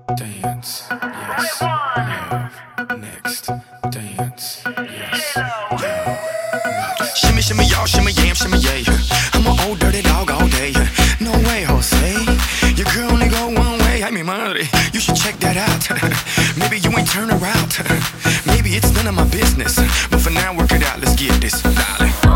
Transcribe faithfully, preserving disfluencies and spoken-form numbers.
Dance, yes, love. Next, dance, yes, love. Shimmy, shimmy, y'all, shimmy, yam, shimmy, yeah. I'm an old dirty dog all day. No way, Jose. Your girl only go one way. I mean, money. You should check that out. Maybe you ain't turn her out. Maybe it's none of my business. But for now, work it out. Let's get this, darling.